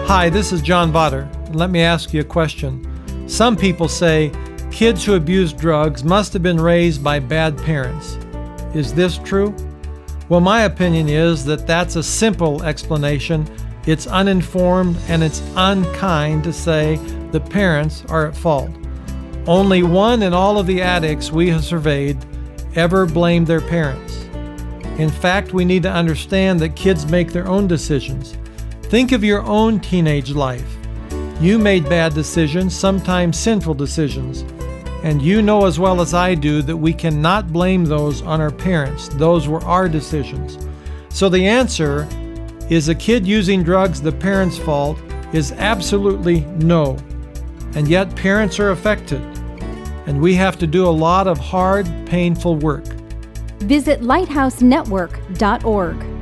Hi, this is John Botter. Let me ask you a question. Some people say kids who abuse drugs must have been raised by bad parents. Is this true? Well, my opinion is that that's a simple explanation. It's uninformed and it's unkind to say the parents are at fault. Only one in all of the addicts we have surveyed ever blamed their parents. In fact, we need to understand that kids make their own decisions. Think of your own teenage life. You made bad decisions, sometimes sinful decisions, and you know as well as I do that we cannot blame those on our parents. Those were our decisions. So the answer is a kid using drugs the parents' fault is absolutely no. And yet parents are affected, and we have to do a lot of hard, painful work. Visit lighthousenetwork.org.